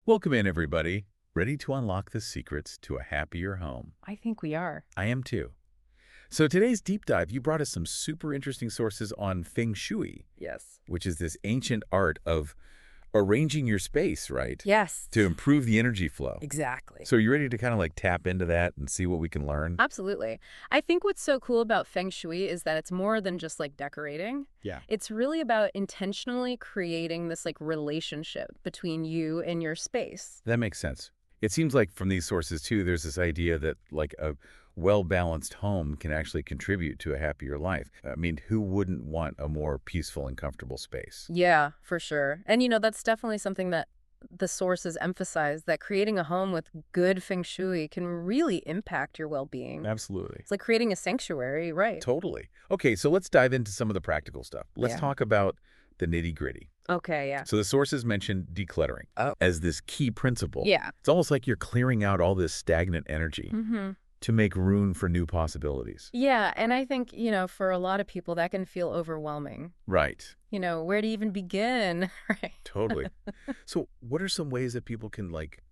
Welcome in, everybody. Ready to unlock the secrets to a happier home? I think we are. I am too. So today's deep dive, you brought us some super interesting sources on Feng Shui, Yes. which is this ancient art of arranging your space, right? Yes. To improve the energy flow. Exactly. So you ready to kind of like tap into that and see what we can learn? Absolutely. I think what's so cool about Feng Shui is that it's more than just like decorating. Yeah. It's really about intentionally creating this like relationship between you and your space. That makes sense. It seems like from these sources too, there's this idea that like a well-balanced home can actually contribute to a happier life. I mean, who wouldn't want a more peaceful and comfortable space? Yeah, for sure. And that's definitely something that the sources emphasize, that creating a home with good Feng Shui can really impact your well-being. Absolutely. It's like creating a sanctuary, right? Totally. Okay, so let's dive into some of the practical stuff. Let's Yeah. talk about the nitty-gritty. Okay, yeah. So the sources mentioned decluttering as this key principle. Yeah. It's almost like you're clearing out all this stagnant energy Mm-hmm. to make room for new possibilities. Yeah, and I think, for a lot of people that can feel overwhelming. Right. Where to even begin, right? Totally. So what are some ways that people can like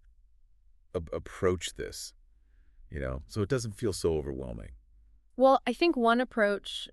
approach this, so it doesn't feel so overwhelming? Well, I think one approach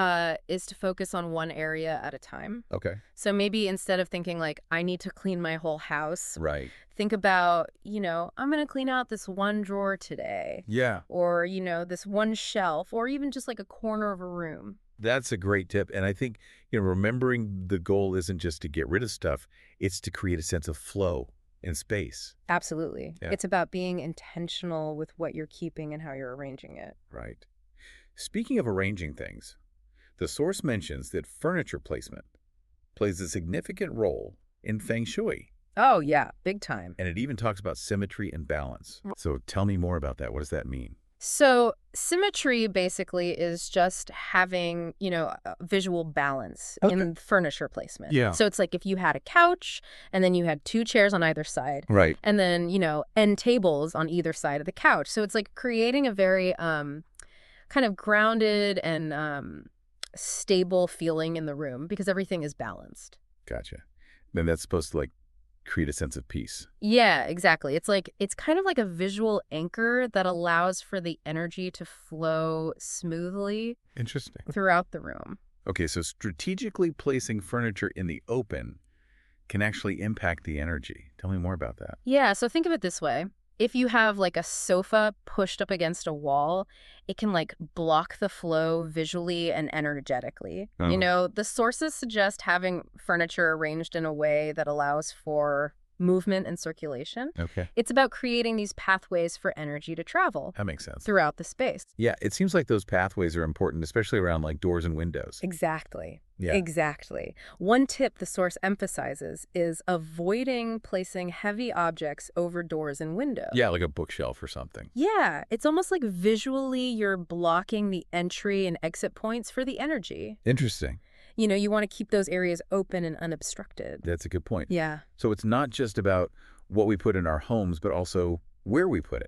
is to focus on one area at a time. Okay. So maybe instead of thinking like, I need to clean my whole house, Right. think about, I'm going to clean out this one drawer today. Yeah. Or, this one shelf, or even just like a corner of a room. That's a great tip. And I think, remembering the goal isn't just to get rid of stuff, it's to create a sense of flow in space. Absolutely. Yeah. It's about being intentional with what you're keeping and how you're arranging it. Right. Speaking of arranging things, the source mentions that furniture placement plays a significant role in Feng Shui. Oh, yeah, big time. And it even talks about symmetry and balance. So tell me more about that. What does that mean? So symmetry basically is just having, a visual balance in furniture placement. Yeah. So it's like if you had a couch and then you had two chairs on either side. Right. And then, end tables on either side of the couch. So it's like creating a very kind of grounded and stable feeling in the room because everything is balanced. Gotcha. Then that's supposed to like create a sense of peace. Yeah, exactly. It's kind of like a visual anchor that allows for the energy to flow smoothly Interesting. throughout the room. Okay, so strategically placing furniture in the open can actually impact the energy. Tell me more about that. Yeah, so think of it this way. If you have like a sofa pushed up against a wall, it can like block the flow visually and energetically. The sources suggest having furniture arranged in a way that allows for movement and circulation. Okay. It's about creating these pathways for energy to travel That makes sense. throughout the space. Yeah, it seems like those pathways are important, especially around like doors and windows. Exactly. Yeah. Exactly. One tip the source emphasizes is avoiding placing heavy objects over doors and windows. Yeah, like a bookshelf or something. Yeah, it's almost like visually you're blocking the entry and exit points for the energy. Interesting. You want to keep those areas open and unobstructed. That's a good point. Yeah. So it's not just about what we put in our homes, but also where we put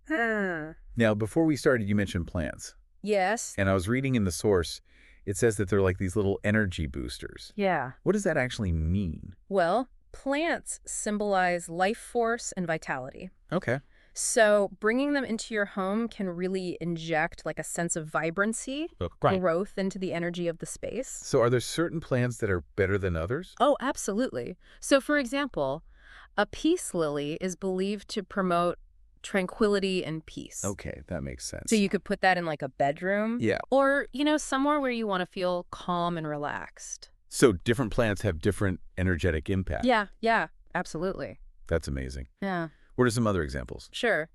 it. Now, before we started, you mentioned plants. Yes. And I was reading in the source, it says that they're like these little energy boosters. Yeah. What does that actually mean? Well, plants symbolize life force and vitality. Okay. So bringing them into your home can really inject like a sense of vibrancy, growth into the energy of the space. So are there certain plants that are better than others? Oh, absolutely. So for example, a peace lily is believed to promote tranquility and peace. Okay, that makes sense. So you could put that in like a bedroom. Yeah. Or, somewhere where you want to feel calm and relaxed. So different plants have different energetic impact. Yeah, absolutely. That's amazing. Yeah. What are some other examples? Sure.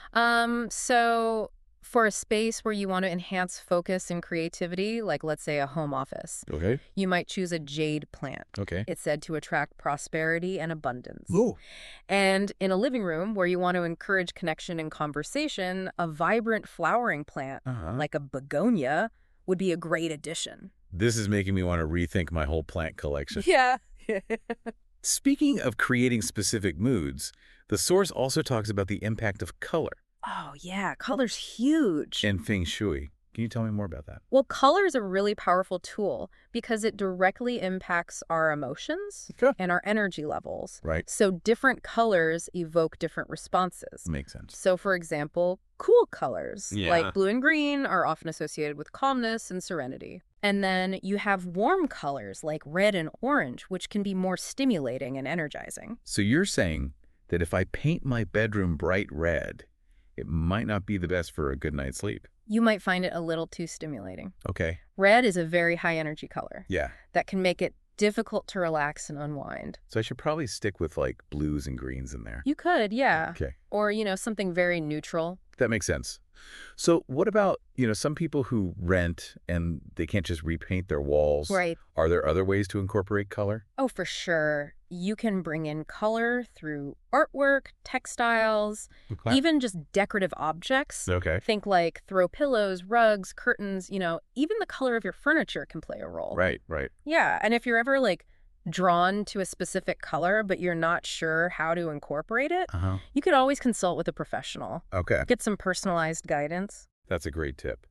So for a space where you want to enhance focus and creativity, like let's say a home office, Okay. you might choose a jade plant. Okay. It's said to attract prosperity and abundance. Ooh. And in a living room where you want to encourage connection and conversation, a vibrant flowering plant, like a begonia, would be a great addition. This is making me want to rethink my whole plant collection. Yeah. Speaking of creating specific moods, the source also talks about the impact of color Oh, yeah. Color's huge. in Feng Shui. Can you tell me more about that? Well, color is a really powerful tool because it directly impacts our emotions Okay. and our energy levels. Right. So different colors evoke different responses. Makes sense. So, for example, cool colors Yeah. like blue and green are often associated with calmness and serenity. And then you have warm colors like red and orange, which can be more stimulating and energizing. So you're saying that if I paint my bedroom bright red, it might not be the best for a good night's sleep. You might find it a little too stimulating. Okay. Red is a very high energy color Yeah. that can make it difficult to relax and unwind. So I should probably stick with like blues and greens in there. You could, yeah. Okay. Or, something very neutral. That makes sense. So what about, some people who rent and they can't just repaint their walls? Right. Are there other ways to incorporate color? Oh, for sure. You can bring in color through artwork, textiles, Okay. even just decorative objects. Okay. Think like throw pillows, rugs, curtains, even the color of your furniture can play a role. Right, right. Yeah, and if you're ever drawn to a specific color, but you're not sure how to incorporate it, Uh-huh. you could always consult with a professional. Okay. Get some personalized guidance. That's a great tip.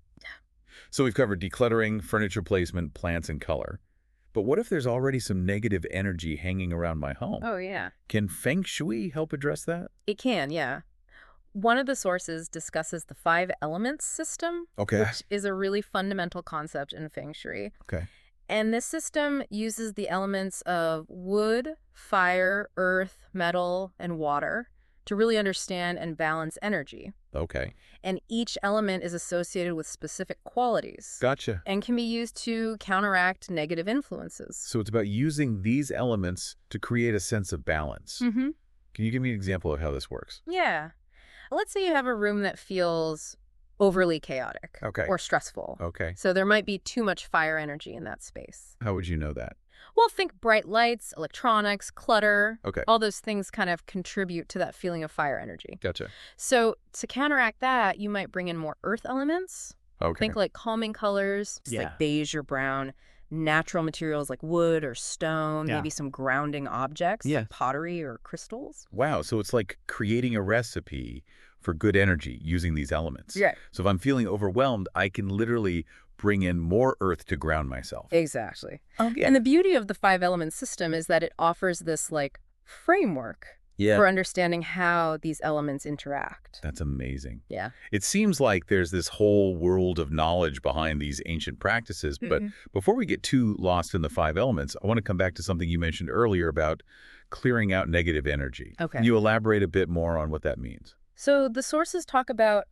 So we've covered decluttering, furniture placement, plants, and color. But what if there's already some negative energy hanging around my home? Oh, yeah. Can Feng Shui help address that? It can, yeah. One of the sources discusses the 5 elements system, Okay. which is a really fundamental concept in Feng Shui. Okay. And this system uses the elements of wood, fire, earth, metal, and water to really understand and balance energy. Okay. And each element is associated with specific qualities Gotcha. and can be used to counteract negative influences. So it's about using these elements to create a sense of balance. Mm-hmm. Can you give me an example of how this works? Yeah. Let's say you have a room that feels overly chaotic Okay. or stressful. Okay. So there might be too much fire energy in that space. How would you know that? Well, think bright lights, electronics, clutter. Okay. All those things kind of contribute to that feeling of fire energy. Gotcha. So to counteract that, you might bring in more earth elements. Okay. Think like calming colors, just Yeah. like beige or brown. Natural materials like wood or stone, Yeah. maybe some grounding objects, Yes. pottery or crystals. Wow. So it's like creating a recipe for good energy using these elements. Yeah. So if I'm feeling overwhelmed, I can literally bring in more earth to ground myself. Exactly. Okay. And the beauty of the 5 element system is that it offers this framework Yeah. for understanding how these elements interact. That's amazing. Yeah. It seems like there's this whole world of knowledge behind these ancient practices. But before we get too lost in the 5 elements, I want to come back to something you mentioned earlier about clearing out negative energy. Okay. Can you elaborate a bit more on what that means? So the sources talk about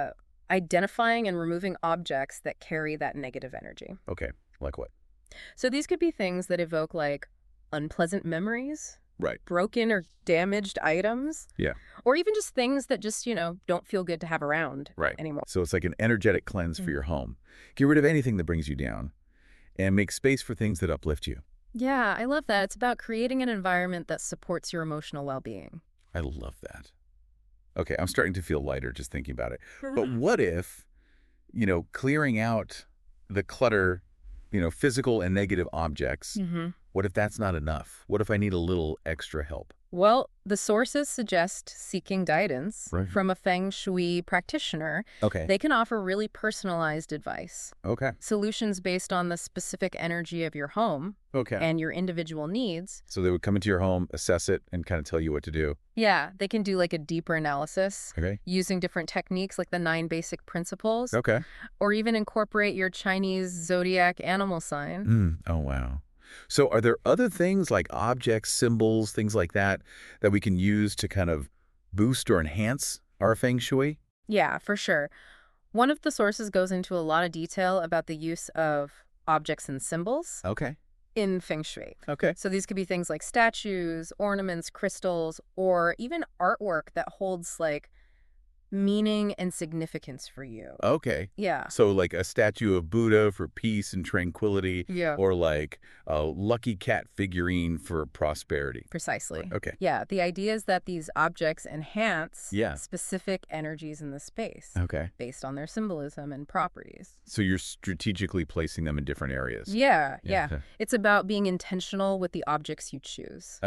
identifying and removing objects that carry that negative energy. Okay. Like what? So these could be things that evoke unpleasant memories, Right. broken or damaged items. Yeah. Or even just things that just, don't feel good to have around Right. anymore. So it's like an energetic cleanse for your home. Get rid of anything that brings you down and make space for things that uplift you. Yeah, I love that. It's about creating an environment that supports your emotional well-being. I love that. Okay, I'm starting to feel lighter just thinking about it. But what if, clearing out the clutter, physical and negative objects, what if that's not enough? What if I need a little extra help? Well, the sources suggest seeking guidance Right. from a Feng Shui practitioner. Okay. They can offer really personalized advice, Okay. solutions based on the specific energy of your home Okay. and your individual needs. So they would come into your home, assess it, and kind of tell you what to do. Yeah, they can do a deeper analysis Okay. using different techniques like the 9 basic principles, Okay. or even incorporate your Chinese zodiac animal sign. Oh, wow. So are there other things like objects, symbols, things like that we can use to kind of boost or enhance our Feng Shui? Yeah, for sure. One of the sources goes into a lot of detail about the use of objects and symbols Okay. in Feng Shui. Okay. So these could be things like statues, ornaments, crystals, or even artwork that holds meaning and significance for you. Okay. Yeah. So like a statue of Buddha for peace and tranquility, Yeah. or like a lucky cat figurine for prosperity. Precisely. Okay. Yeah. The idea is that these objects enhance Yeah. specific energies in the space Okay. based on their symbolism and properties. So you're strategically placing them in different areas. Yeah. Yeah. It's about being intentional with the objects you choose. Okay.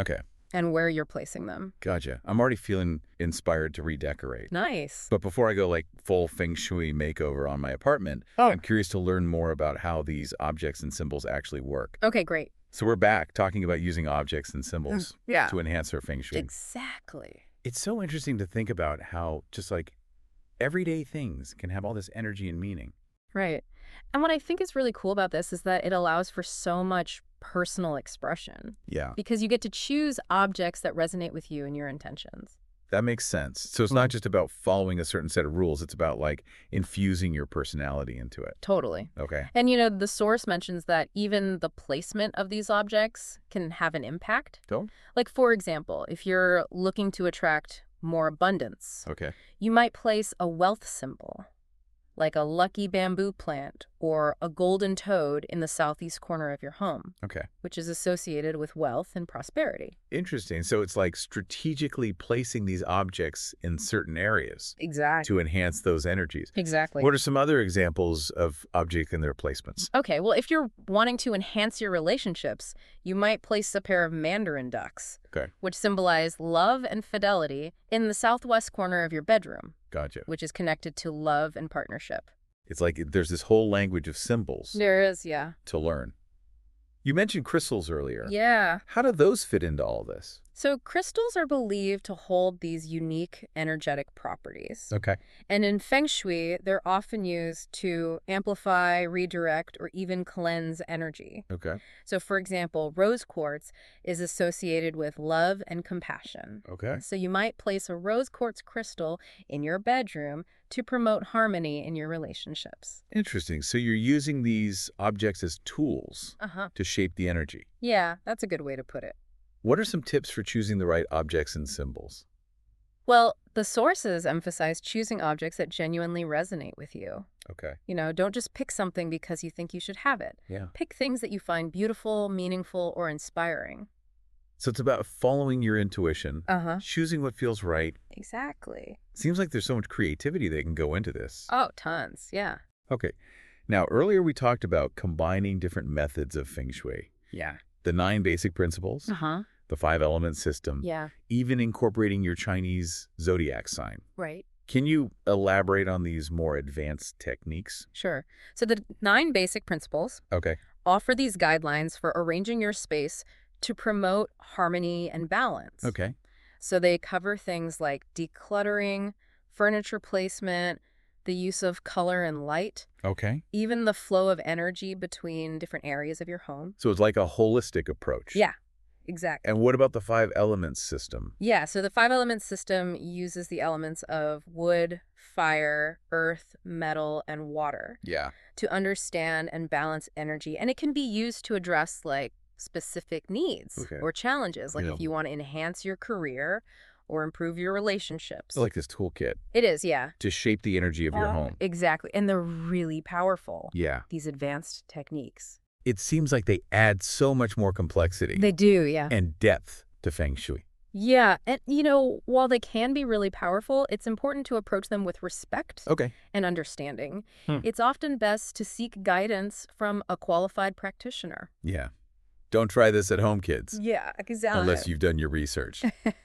and where you're placing them. Gotcha. I'm already feeling inspired to redecorate. Nice. But before I go like full feng shui makeover on my apartment, I'm curious to learn more about how these objects and symbols actually work. Okay, great. So we're back talking about using objects and symbols to enhance our feng shui. Exactly. It's so interesting to think about how just like everyday things can have all this energy and meaning. Right. And what I think is really cool about this is that it allows for so much personal expression. Yeah, Because you get to choose objects that resonate with you and your intentions. that makes sense. So it's not just about following a certain set of rules. It's about like infusing your personality into it. Totally. Okay. And, the source mentions that even the placement of these objects can have an impact. Go. Like, for example, if you're looking to attract more abundance, Okay. you might place a wealth symbol, like a lucky bamboo plant or a golden toad in the southeast corner of your home, Okay. which is associated with wealth and prosperity. Interesting. So it's like strategically placing these objects in certain areas Exactly. to enhance those energies. Exactly. What are some other examples of objects and their placements? Okay, well, if you're wanting to enhance your relationships, you might place a pair of mandarin ducks, Okay. which symbolize love and fidelity, in the southwest corner of your bedroom, Gotcha. which is connected to love and partnership. It's like there's this whole language of symbols There is, yeah. to learn. You mentioned crystals earlier. Yeah. How do those fit into all this? So crystals are believed to hold these unique energetic properties. Okay. And in Feng Shui, they're often used to amplify, redirect, or even cleanse energy. Okay. So, for example, rose quartz is associated with love and compassion. Okay. So you might place a rose quartz crystal in your bedroom to promote harmony in your relationships. Interesting. So you're using these objects as tools Uh-huh. to shape the energy. Yeah, that's a good way to put it. What are some tips for choosing the right objects and symbols? Well, the sources emphasize choosing objects that genuinely resonate with you. Okay. Don't just pick something because you think you should have it. Yeah. Pick things that you find beautiful, meaningful, or inspiring. So it's about following your intuition, Uh-huh. choosing what feels right. Exactly. Seems like there's so much creativity that can go into this. Oh, tons. Yeah. Okay. Now, earlier we talked about combining different methods of feng shui. Yeah. The 9 basic principles, Uh-huh. the 5-element system, Yeah. even incorporating your Chinese zodiac sign. Right. Can you elaborate on these more advanced techniques? Sure. So the 9 basic principles Okay. offer these guidelines for arranging your space to promote harmony and balance. Okay. So they cover things like decluttering, furniture placement, the use of color and light, Okay. even the flow of energy between different areas of your home. So it's like a holistic approach. Yeah, exactly. And what about the 5-elements system? Yeah, so the 5-element system uses the elements of wood, fire, earth, metal, and water Yeah. to understand and balance energy. And it can be used to address like specific needs Okay. or challenges, like Yeah. if you want to enhance your career or improve your relationships. I like this toolkit It is, yeah. to shape the energy of your home. Exactly. And they're really powerful, Yeah. these advanced techniques. It seems like they add so much more complexity They do, yeah. and depth to feng shui. Yeah. And, while they can be really powerful, it's important to approach them with respect Okay. and understanding. Hmm. It's often best to seek guidance from a qualified practitioner. Yeah. Don't try this at home, kids, Yeah, exactly. unless you've done your research.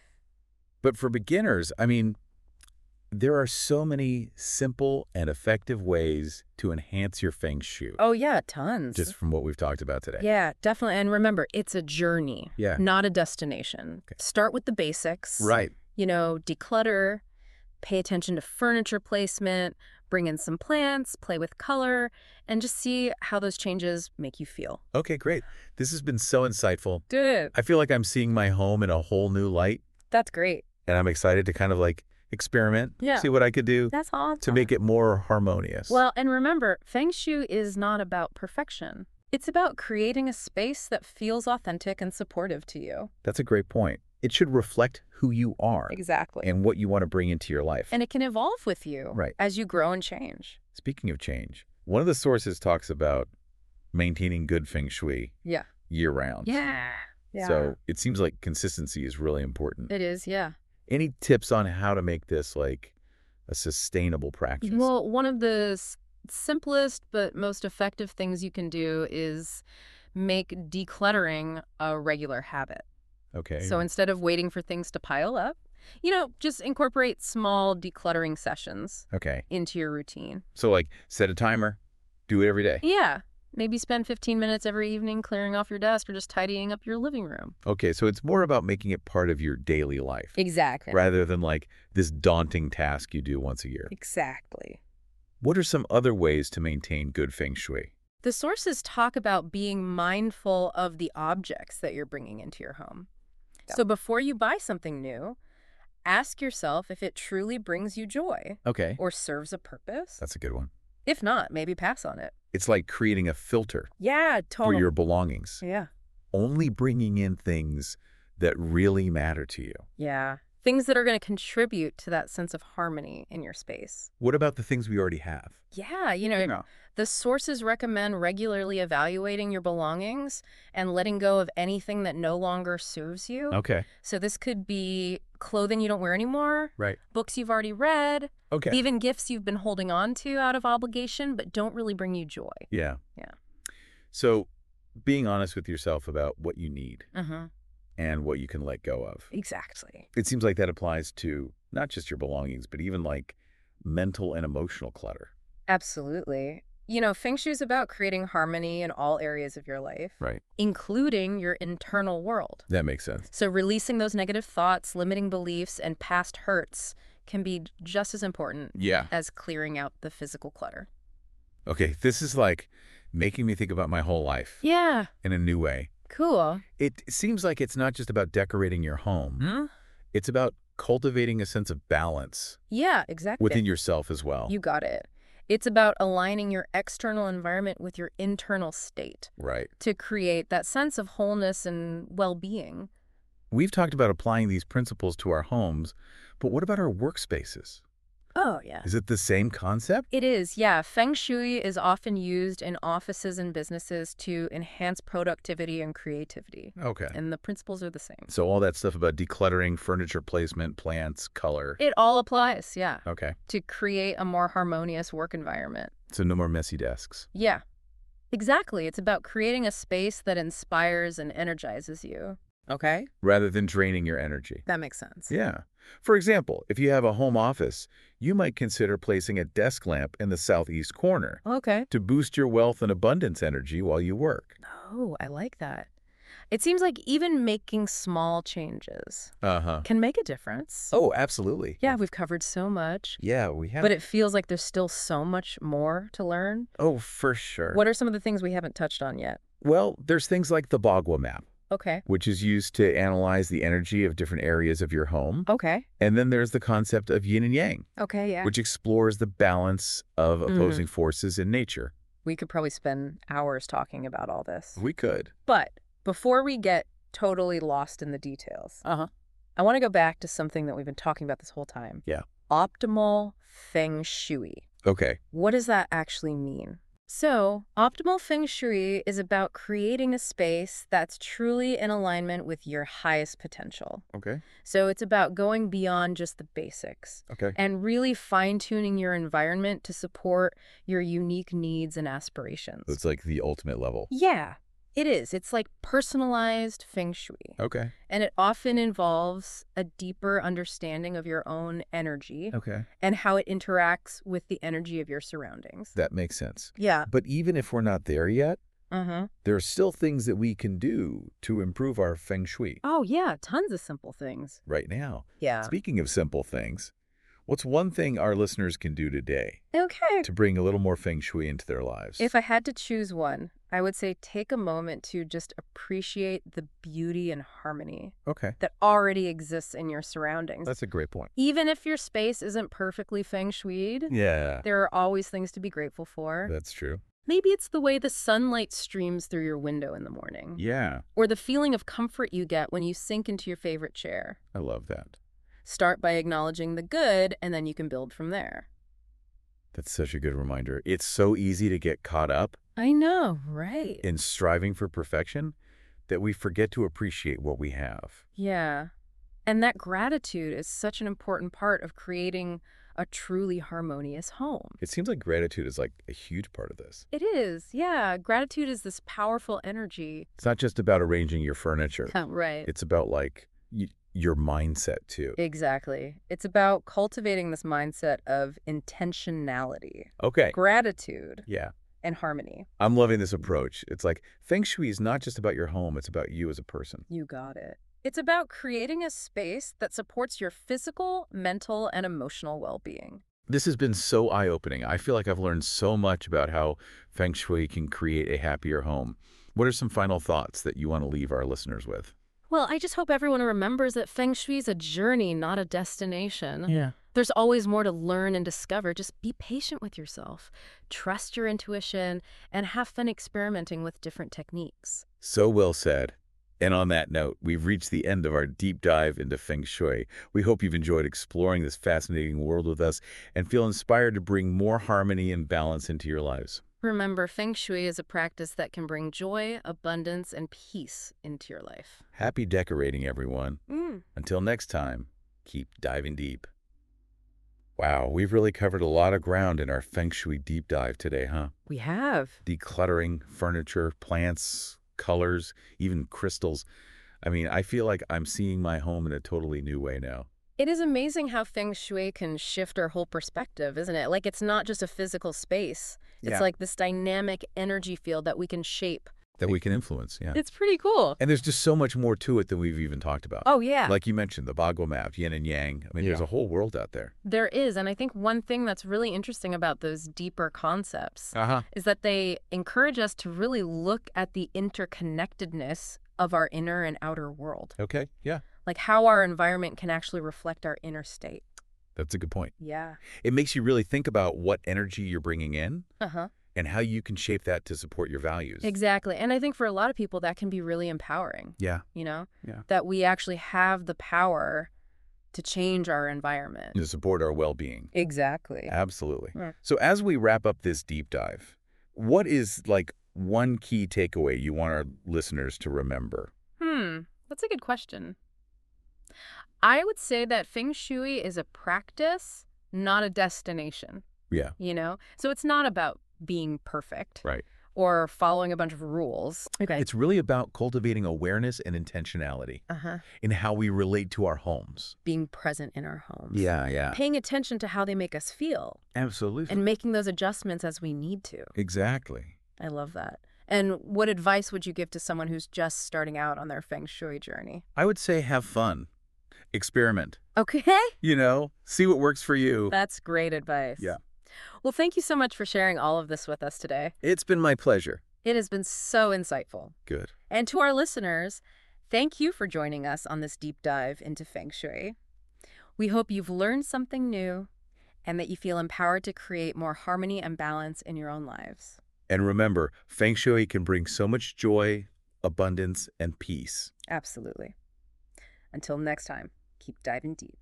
But for beginners, there are so many simple and effective ways to enhance your feng shui, Oh, yeah, tons. just from what we've talked about today. Yeah, definitely. And remember, it's a journey, Yeah. not a destination. Okay. Start with the basics. Right. Declutter, pay attention to furniture placement, bring in some plants, play with color, and just see how those changes make you feel. Okay, great. This has been so insightful. Did it? I feel like I'm seeing my home in a whole new light, That's great. and I'm excited to kind of like experiment, Yeah. see what I could do That's awesome. to make it more harmonious. Well, and remember, Feng Shui is not about perfection. It's about creating a space that feels authentic and supportive to you. That's a great point. It should reflect who you are Exactly. and what you want to bring into your life. And it can evolve with you Right. as you grow and change. Speaking of change, one of the sources talks about maintaining good feng shui Yeah. year-round. Yeah. So it seems like consistency is really important. It is, yeah. Any tips on how to make this like a sustainable practice? Well, one of the simplest but most effective things you can do is make decluttering a regular habit. Okay. So instead of waiting for things to pile up, just incorporate small decluttering sessions Okay. into your routine. So like set a timer, do it every day. Yeah. Maybe spend 15 minutes every evening clearing off your desk or just tidying up your living room. Okay, so it's more about making it part of your daily life Exactly. rather than like this daunting task you do once a year. Exactly. What are some other ways to maintain good feng shui? The sources talk about being mindful of the objects that you're bringing into your home. Yeah. So before you buy something new, ask yourself if it truly brings you joy Okay. or serves a purpose. That's a good one. If not, maybe pass on it. It's like creating a filter Yeah, for totally. your belongings. Yeah. Only bringing in things that really matter to you. Yeah. Things that are going to contribute to that sense of harmony in your space. What about the things we already have? Yeah, the sources recommend regularly evaluating your belongings and letting go of anything that no longer serves you. Okay. So this could be clothing you don't wear anymore, Right. books you've already read, Okay. even gifts you've been holding on to out of obligation but don't really bring you joy. Yeah. Yeah. So being honest with yourself about what you need Mm-hmm. and what you can let go of. Exactly. It seems like that applies to not just your belongings, but even like mental and emotional clutter. Absolutely. Feng Shui is about creating harmony in all areas of your life, Right. including your internal world. That makes sense. So releasing those negative thoughts, limiting beliefs, and past hurts can be just as important Yeah. as clearing out the physical clutter. Okay. This is like making me think about my whole life Yeah. in a new way. Cool. It seems like it's not just about decorating your home. It's about cultivating a sense of balance Yeah, exactly. within yourself as well. You got it. It's about aligning your external environment with your internal state Right. to create that sense of wholeness and well-being. We've talked about applying these principles to our homes, but what about our workspaces? Oh, yeah. Is it the same concept? It is, yeah. Feng Shui is often used in offices and businesses to enhance productivity and creativity. Okay. And the principles are the same. So all that stuff about decluttering, furniture placement, plants, color. It all applies, yeah, Okay. to create a more harmonious work environment. So no more messy desks. Yeah, exactly. It's about creating a space that inspires and energizes you. Okay. Rather than draining your energy. That makes sense. Yeah. For example, if you have a home office, you might consider placing a desk lamp in the southeast corner Okay. to boost your wealth and abundance energy while you work. Oh, I like that. It seems like even making small changes Uh-huh. can make a difference. Oh, absolutely. Yeah, we've covered so much, Yeah, we have. but it feels like there's still so much more to learn. Oh, for sure. What are some of the things we haven't touched on yet? Well, there's things like the Bagua map, Okay. which is used to analyze the energy of different areas of your home. Okay. And then there's the concept of yin and yang, Okay, yeah. which explores the balance of opposing forces in nature. We could probably spend hours talking about all this. We could. But before we get totally lost in the details, I want to go back to something that we've been talking about this whole time. Yeah. Optimal Feng Shui. Okay. What does that actually mean? So, optimal Feng Shui is about creating a space that's truly in alignment with your highest potential. Okay. So it's about going beyond just the basics Okay. and really fine-tuning your environment to support your unique needs and aspirations. So it's like the ultimate level. Yeah, it is. It's like personalized Feng Shui. Okay. And it often involves a deeper understanding of your own energy Okay. and how it interacts with the energy of your surroundings. That makes sense. Yeah. But even if we're not there yet, Uh-huh. there are still things that we can do to improve our feng shui Oh, yeah. Tons of simple things. right now. Yeah. Speaking of simple things, what's one thing our listeners can do today Okay. to bring a little more feng shui into their lives? If I had to choose one, I would say take a moment to just appreciate the beauty and harmony Okay. that already exists in your surroundings. That's a great point. Even if your space isn't perfectly feng shuied, Yeah, there are always things to be grateful for. that's true. Maybe it's the way the sunlight streams through your window in the morning, Yeah, or the feeling of comfort you get when you sink into your favorite chair. I love that. Start by acknowledging the good, and then you can build from there. That's such a good reminder. It's so easy to get caught up I know, right? in striving for perfection that we forget to appreciate what we have. Yeah. And that gratitude is such an important part of creating a truly harmonious home. It seems like gratitude is like a huge part of this. It is, yeah. Gratitude is this powerful energy. It's not just about arranging your furniture. Right. It's about like your mindset too. Exactly. It's about cultivating this mindset of intentionality, Okay. gratitude, Yeah. and harmony. I'm loving this approach. It's like Feng Shui is not just about your home, it's about you as a person. You got it. It's about creating a space that supports your physical, mental, and emotional well-being. This has been so eye-opening. I feel like I've learned so much about how Feng Shui can create a happier home. What are some final thoughts that you want to leave our listeners with? Well, I just hope everyone remembers that Feng Shui is a journey, not a destination. Yeah. There's always more to learn and discover. Just be patient with yourself. Trust your intuition and have fun experimenting with different techniques. So well said. And on that note, we've reached the end of our deep dive into Feng Shui. We hope you've enjoyed exploring this fascinating world with us and feel inspired to bring more harmony and balance into your lives. Remember, Feng Shui is a practice that can bring joy, abundance, and peace into your life. Happy decorating, everyone. Until next time, keep diving deep. Wow, we've really covered a lot of ground in our Feng Shui deep dive today, huh? We have. Decluttering furniture, plants, colors, even crystals. I mean, I feel like I'm seeing my home in a totally new way now. It is amazing how Feng Shui can shift our whole perspective, isn't it? Like, it's not just a physical space. It's like this dynamic energy field that we can shape. That we can influence, yeah. It's pretty cool. And there's just so much more to it than we've even talked about. Oh, yeah. Like you mentioned, the Bagua map, yin and yang. I mean, there's a whole world out there. There is, and I think one thing that's really interesting about those deeper concepts is that they encourage us to really look at the interconnectedness of our inner and outer world. Okay, yeah. Like how our environment can actually reflect our inner state. That's a good point. Yeah. It makes you really think about what energy you're bringing in Uh-huh. and how you can shape that to support your values. Exactly. And I think for a lot of people, that can be really empowering. Yeah. You know? Yeah. That we actually have the power to change our environment. To support our well-being. Exactly. Absolutely. Yeah. So as we wrap up this deep dive, what is like one key takeaway you want our listeners to remember? That's a good question. I would say that Feng Shui is a practice, not a destination. Yeah. You know? So it's not about being perfect. Right. Or following a bunch of rules. Okay. It's really about cultivating awareness and intentionality in how we relate to our homes. Being present in our homes. Yeah. Paying attention to how they make us feel. Absolutely. And making those adjustments as we need to. Exactly. I love that. And what advice would you give to someone who's just starting out on their Feng Shui journey? I would say have fun. Experiment. Okay. You know, see what works for you. That's great advice. Yeah. Well, thank you so much for sharing all of this with us today. It's been my pleasure. It has been so insightful. Good. And to our listeners, thank you for joining us on this deep dive into Feng Shui. We hope you've learned something new and that you feel empowered to create more harmony and balance in your own lives. And remember, Feng Shui can bring so much joy, abundance, and peace. Absolutely. Until next time, keep diving deep.